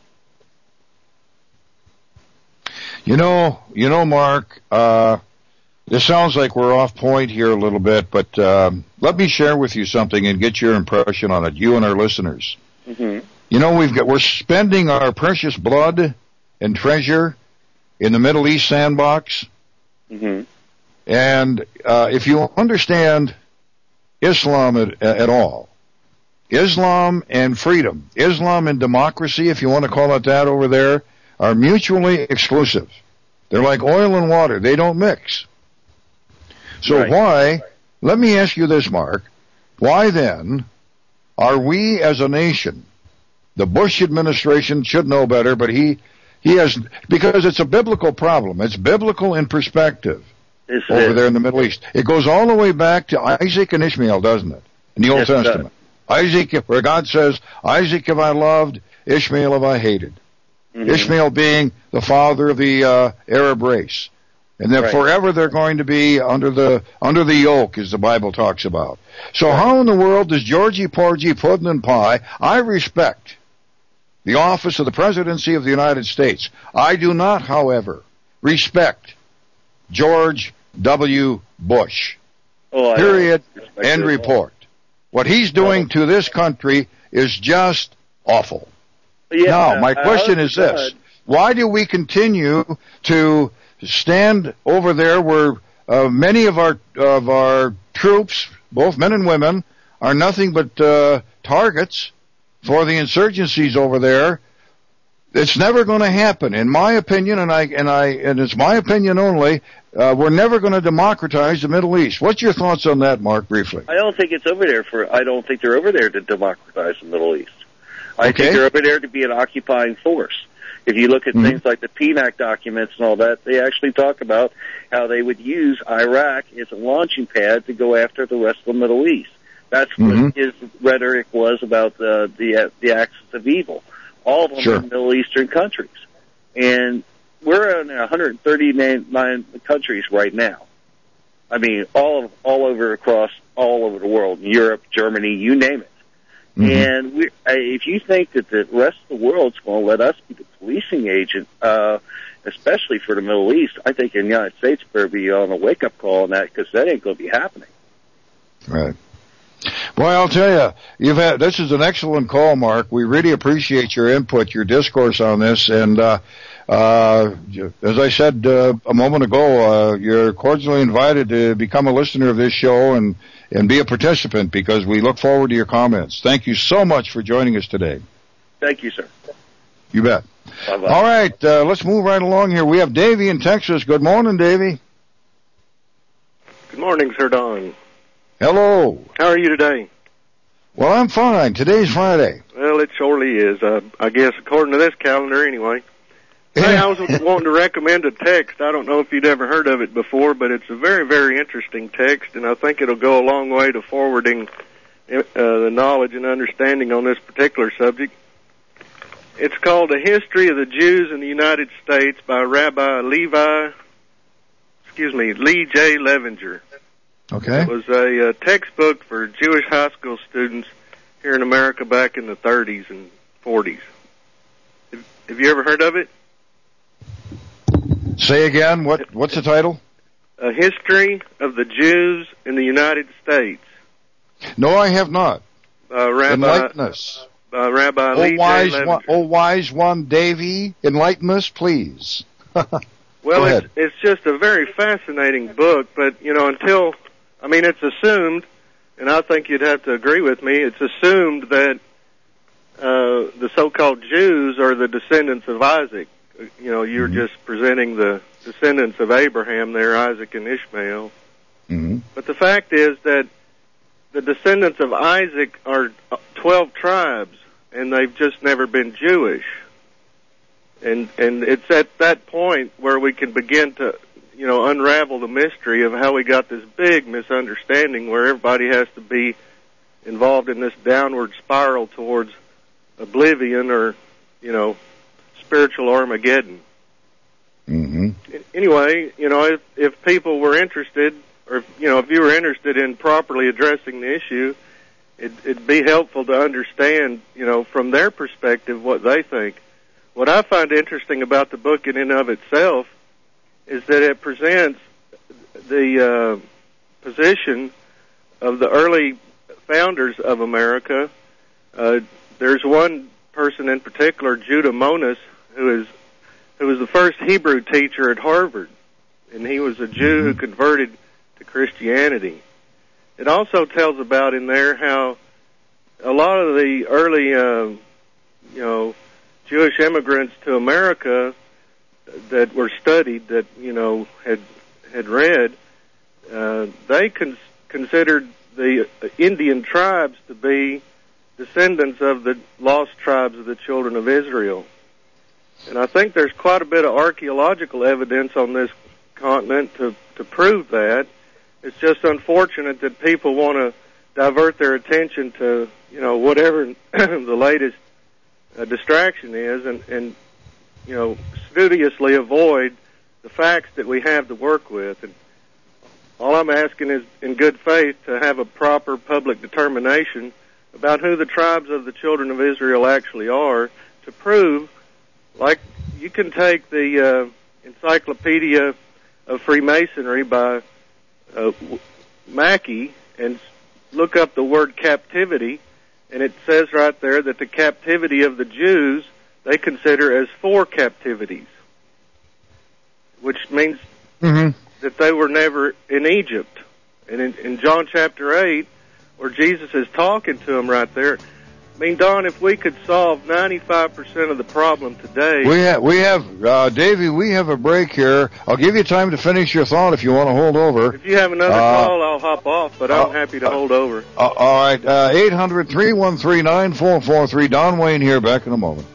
You know, you know, Mark, uh, this sounds like we're off point here a little bit, but um, let me share with you something and get your impression on it, you and our listeners. Mm-hmm. You know, we've got we're spending our precious blood and treasure in the Middle East sandbox. Mm-hmm. And uh, if you understand Islam at, at all, Islam and freedom, Islam and democracy, if you want to call it that over there, are mutually exclusive. They're like oil and water. They don't mix. So right. why, let me ask you this, Mark, why then are we as a nation, the Bush administration should know better, but he, he has, because it's a biblical problem. It's biblical in perspective it's over it. there in the Middle East. It goes all the way back to Isaac and Ishmael, doesn't it, in the Old yes, Testament? Isaac, where God says, Isaac have I loved, Ishmael have I hated. Mm-hmm. Ishmael being the father of the uh, Arab race. And that right. forever they're going to be under the under the yoke, as the Bible talks about. So right. how in the world does Georgie Porgy Puddin' and Pie, I respect the office of the presidency of the United States. I do not, however, respect George W. Bush. Oh, period. End report. What he's doing to this country is just awful. Yeah, now, my question is this. Why do we continue to stand over there where uh, many of our of our troops, both men and women, are nothing but uh, targets for the insurgencies over there? It's never going to happen, in my opinion, and I and I and it's my opinion only. Uh, we're never going to democratize the Middle East. What's your thoughts on that, Mark? Briefly. I don't think it's over there for. I don't think they're over there to democratize the Middle East. I okay. think they're over there to be an occupying force. If you look at mm-hmm. things like the P NAC documents and all that, they actually talk about how they would use Iraq as a launching pad to go after the rest of the Middle East. That's mm-hmm. what his rhetoric was about the the, the axis of evil. All of them sure. are Middle Eastern countries. And we're in one hundred thirty-nine countries right now. I mean, all of, all over across, all over the world, Europe, Germany, you name it. Mm-hmm. And we, if you think that the rest of the world's going to let us be the policing agent, uh, especially for the Middle East, I think in the United States better be on a wake-up call on that, because that ain't going to be happening. Right. Boy, I'll tell you, you've had, this is an excellent call, Mark. We really appreciate your input, your discourse on this, and uh, uh, as I said uh, a moment ago, uh, you're cordially invited to become a listener of this show and and be a participant, because we look forward to your comments. Thank you so much for joining us today. Thank you, sir. You bet. Bye-bye. All right, uh, let's move right along here. We have Davey in Texas. Good morning, Davey. Good morning, Sir Don. Hello. How are you today? Well, I'm fine. Today's Friday. Well, it surely is, uh, I guess, according to this calendar anyway. Hey, I was wanting to recommend a text. I don't know if you'd ever heard of it before, but it's a very, very interesting text, and I think it'll go a long way to forwarding uh, the knowledge and understanding on this particular subject. It's called A History of the Jews in the United States by Rabbi Levi, excuse me, Lee J. Levinger. Okay. It was a uh, textbook for Jewish high school students here in America back in the thirties and forties. Have, have you ever heard of it? Say again, what? what's the title? A History of the Jews in the United States. No, I have not. Uh, Rabbi, Enlighten us. Uh, Rabbi oh, Lee wise J. one, oh, wise one, Davey, enlighten us, please. Well, it's, it's just a very fascinating book, but, you know, until, I mean, it's assumed, and I think you'd have to agree with me, it's assumed that uh, the so-called Jews are the descendants of Isaac. You know, you're mm-hmm. just presenting the descendants of Abraham there, Isaac and Ishmael. Mm-hmm. But the fact is that the descendants of Isaac are twelve tribes, and they've just never been Jewish. And and it's at that point where we can begin to, you know, unravel the mystery of how we got this big misunderstanding where everybody has to be involved in this downward spiral towards oblivion or, you know, spiritual Armageddon. Mm-hmm. Anyway, you know, if, if people were interested, or, if, you know, if you were interested in properly addressing the issue, it, it'd be helpful to understand, you know, from their perspective what they think. What I find interesting about the book in and of itself is that it presents the uh, position of the early founders of America. Uh, there's one person in particular, Judah Monis, who is who was the first Hebrew teacher at Harvard, and he was a Jew who converted to Christianity. It also tells about in there how a lot of the early, uh, you know, Jewish immigrants to America that were studied, that, you know, had had read, uh, they con- considered the Indian tribes to be descendants of the lost tribes of the children of Israel. And I think there's quite a bit of archaeological evidence on this continent to, to prove that. It's just unfortunate that people want to divert their attention to, you know, whatever the latest uh, distraction is, and, and you know, studiously avoid the facts that we have to work with. And all I'm asking is, in good faith, to have a proper public determination about who the tribes of the children of Israel actually are, to prove, like you can take the uh, Encyclopedia of Freemasonry by uh, Mackey and look up the word captivity, and it says right there that the captivity of the Jews they consider as four captivities, which means mm-hmm. that they were never in Egypt. And in, in John chapter eight, where Jesus is talking to them right there, I mean, Don, if we could solve ninety-five percent of the problem today... We have, we have uh, Davey, we have a break here. I'll give you time to finish your thought if you want to hold over. If you have another uh, call, I'll hop off, but I'm uh, happy to uh, hold over. Uh, all right, uh, eight hundred, three one three, nine four four three. Don Wayne here, back in a moment.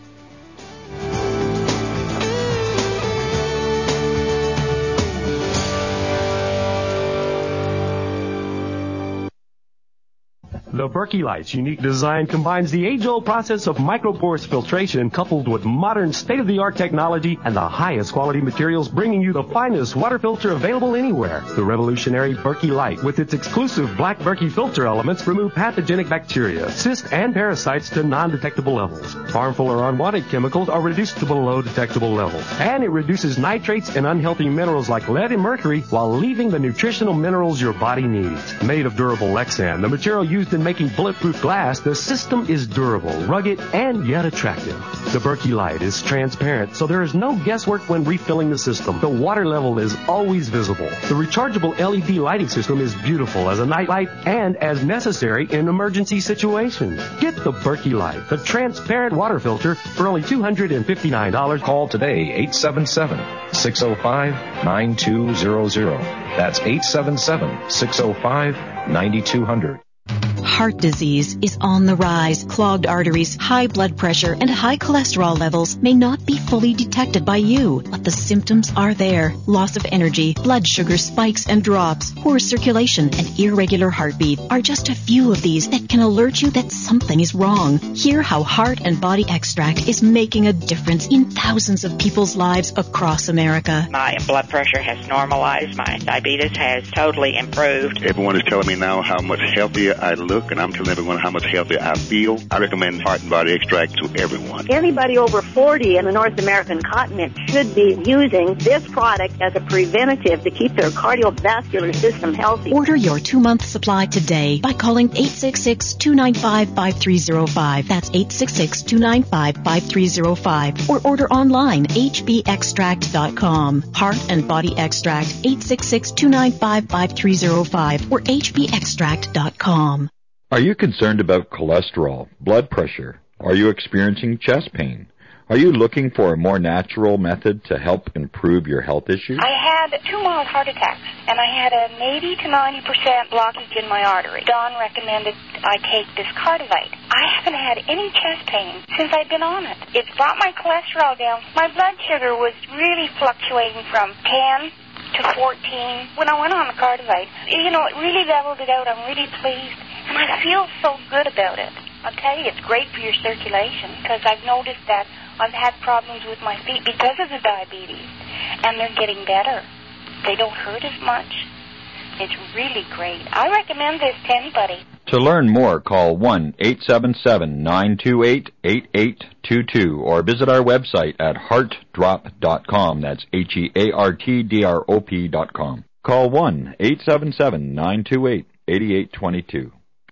The Berkey Light's unique design combines the age-old process of microporous filtration coupled with modern state-of-the-art technology and the highest quality materials, bringing you the finest water filter available anywhere. The revolutionary Berkey Light, with its exclusive black Berkey filter elements, remove pathogenic bacteria, cysts, and parasites to non-detectable levels. Harmful or unwanted chemicals are reduced to below detectable levels. And it reduces nitrates and unhealthy minerals like lead and mercury while leaving the nutritional minerals your body needs. Made of durable Lexan, the material used in making bulletproof glass, the system is durable, rugged, and yet attractive. The Berkey Light is transparent, so there is no guesswork when refilling the system. The water level is always visible. The rechargeable L E D lighting system is beautiful as a night light and as necessary in emergency situations. Get the Berkey Light, the transparent water filter, for only two hundred fifty-nine dollars. Call today, eight seven seven, six oh five, nine two zero zero. That's eight seven seven, six oh five, nine two hundred. Heart disease is on the rise. Clogged arteries, high blood pressure, and high cholesterol levels may not be fully detected by you, but the symptoms are there. Loss of energy, blood sugar spikes and drops, poor circulation, and irregular heartbeat are just a few of these that can alert you that something is wrong. Hear how Heart and Body Extract is making a difference in thousands of people's lives across America. My blood pressure has normalized. My diabetes has totally improved. Everyone is telling me now how much healthier I look, and I'm telling everyone how much healthier I feel. I recommend Heart and Body Extract to everyone. Anybody over forty in the North American continent should be using this product as a preventative to keep their cardiovascular system healthy. Order your two-month supply today by calling eight six six, two nine five, five three zero five. That's eight six six, two nine five, five three zero five. Or order online, h b extract dot com. Heart and Body Extract, eight six six, two nine five, five three zero five or h b extract dot com. Are you concerned about cholesterol, blood pressure? Are you experiencing chest pain? Are you looking for a more natural method to help improve your health issues? I had two mild heart attacks, and I had an eighty to ninety percent blockage in my artery. Don recommended I take this Cardivite. I haven't had any chest pain since I've been on it. It's brought my cholesterol down. My blood sugar was really fluctuating from ten to fourteen when I went on the Cardivite. You know, it really leveled it out. I'm really pleased. And I feel so good about it. I'll tell you, it's great for your circulation because I've noticed that I've had problems with my feet because of the diabetes, and they're getting better. They don't hurt as much. It's really great. I recommend this to anybody. To learn more, call one eight seven seven, nine two eight, eight eight two two or visit our website at heart drop dot com. That's H E A R T D R O P dot com. Call one eight seven seven, nine two eight, eight eight two two.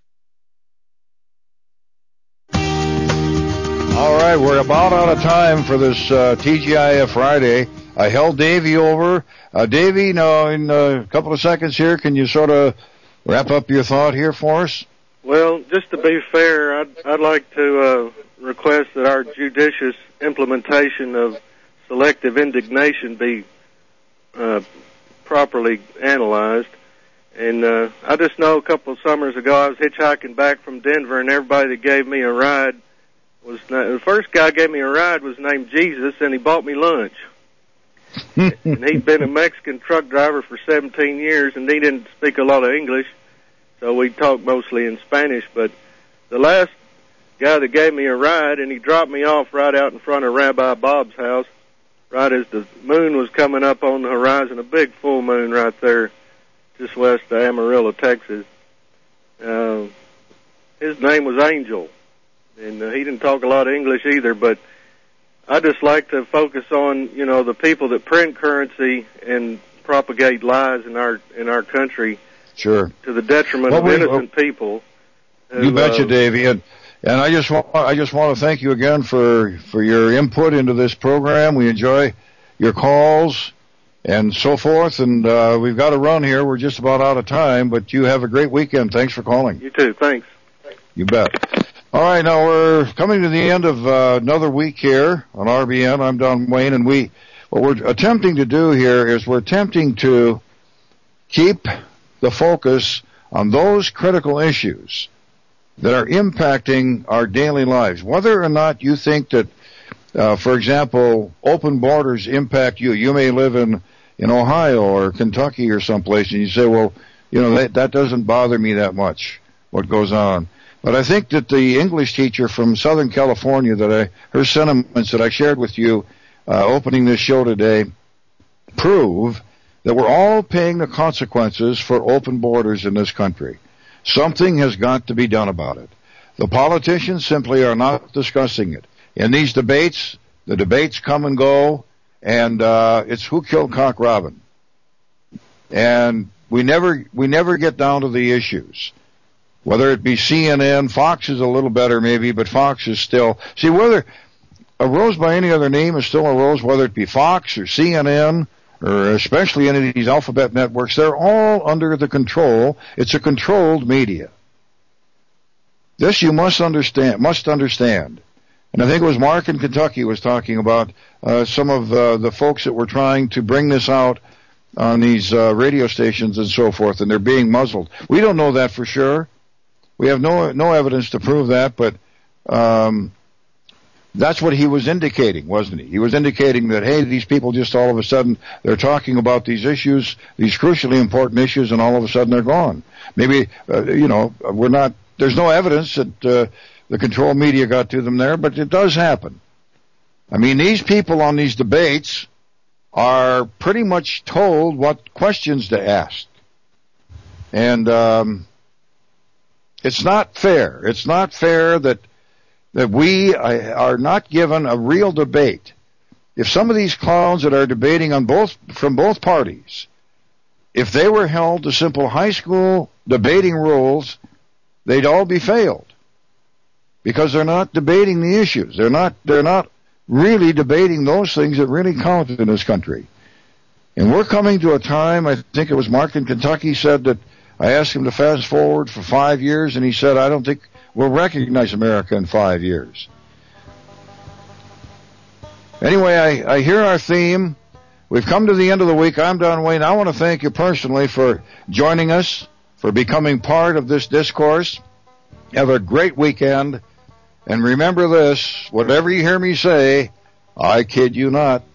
All right, we're about out of time for this uh, T G I F Friday. I held Davey over. Uh, Davey, now in a couple of seconds here, can you sort of wrap up your thought here for us? Well, just to be fair, I'd, I'd like to uh, request that our judicious implementation of selective indignation be uh, properly analyzed. And uh, I just know a couple of summers ago I was hitchhiking back from Denver, and everybody that gave me a ride was the first guy who gave me a ride was named Jesus, and he bought me lunch. And he'd been a Mexican truck driver for seventeen years, and he didn't speak a lot of English, so we talked mostly in Spanish. But the last guy that gave me a ride, and he dropped me off right out in front of Rabbi Bob's house, right as the moon was coming up on the horizon, a big full moon right there, just west of Amarillo, Texas. Uh, his name was Angel, and uh, he didn't talk a lot of English either, but I just like to focus on, you know, the people that print currency and propagate lies in our in our country. Sure. To the detriment well, of we, innocent well, people. Who, you betcha, uh, Davey. And, and I just want I just want to thank you again for for your input into this program. We enjoy your calls and so forth. And uh, we've got to run here. We're just about out of time. But you have a great weekend. Thanks for calling. You too. Thanks. You bet. All right, now we're coming to the end of uh, another week here on R B N. I'm Don Wayne, and we what we're attempting to do here is we're attempting to keep the focus on those critical issues that are impacting our daily lives. Whether or not you think that, uh, for example, open borders impact you. You may live in, in Ohio or Kentucky or someplace, and you say, well, you know, that, that doesn't bother me that much, what goes on. But I think that the English teacher from Southern California, that I, her sentiments that I shared with you uh, opening this show today, prove that we're all paying the consequences for open borders in this country. Something has got to be done about it. The politicians simply are not discussing it. In these debates, the debates come and go, and uh, it's who killed Cock Robin. And we never we never get down to the issues. Whether it be C N N, Fox is a little better maybe, but Fox is still... See, whether a rose by any other name is still a rose, whether it be Fox or C N N, or especially any of these alphabet networks, they're all under the control. It's a controlled media. This you must understand, must understand. And I think it was Mark in Kentucky was talking about uh, some of uh, the folks that were trying to bring this out on these uh, radio stations and so forth, and they're being muzzled. We don't know that for sure. We have no no evidence to prove that, but um, that's what he was indicating, wasn't he? He was indicating that, hey, these people just all of a sudden, they're talking about these issues, these crucially important issues, and all of a sudden they're gone. Maybe, uh, you know, we're not, there's no evidence that uh, the control media got to them there, but it does happen. I mean, these people on these debates are pretty much told what questions to ask. And um, it's not fair. It's not fair that that we are not given a real debate. If some of these clowns that are debating on both from both parties, if they were held to simple high school debating rules, they'd all be failed. Because they're not debating the issues. They're not they're not really debating those things that really count in this country. And we're coming to a time, I think it was Mark in Kentucky said that I asked him to fast forward for five years, and he said, I don't think we'll recognize America in five years. Anyway, I, I hear our theme. We've come to the end of the week. I'm Don Wayne. I want to thank you personally for joining us, for becoming part of this discourse. Have a great weekend. And remember this, whatever you hear me say, I kid you not.